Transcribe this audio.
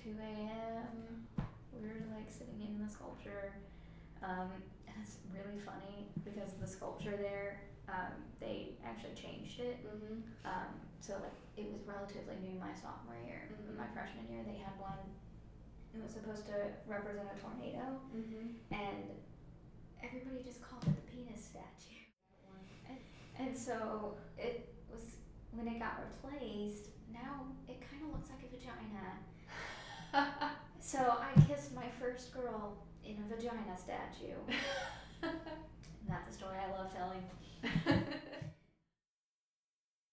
2 a.m. We were like sitting in the sculpture. And it's really funny because the sculpture there, they actually changed it. So like it was relatively new my sophomore year. My freshman year they had one. It was supposed to represent a tornado, and everybody just called it the penis statue. And so it was, when it got replaced, now it kind of looks like a vagina. So I kissed my first girl in a vagina statue. And that's a story I love telling.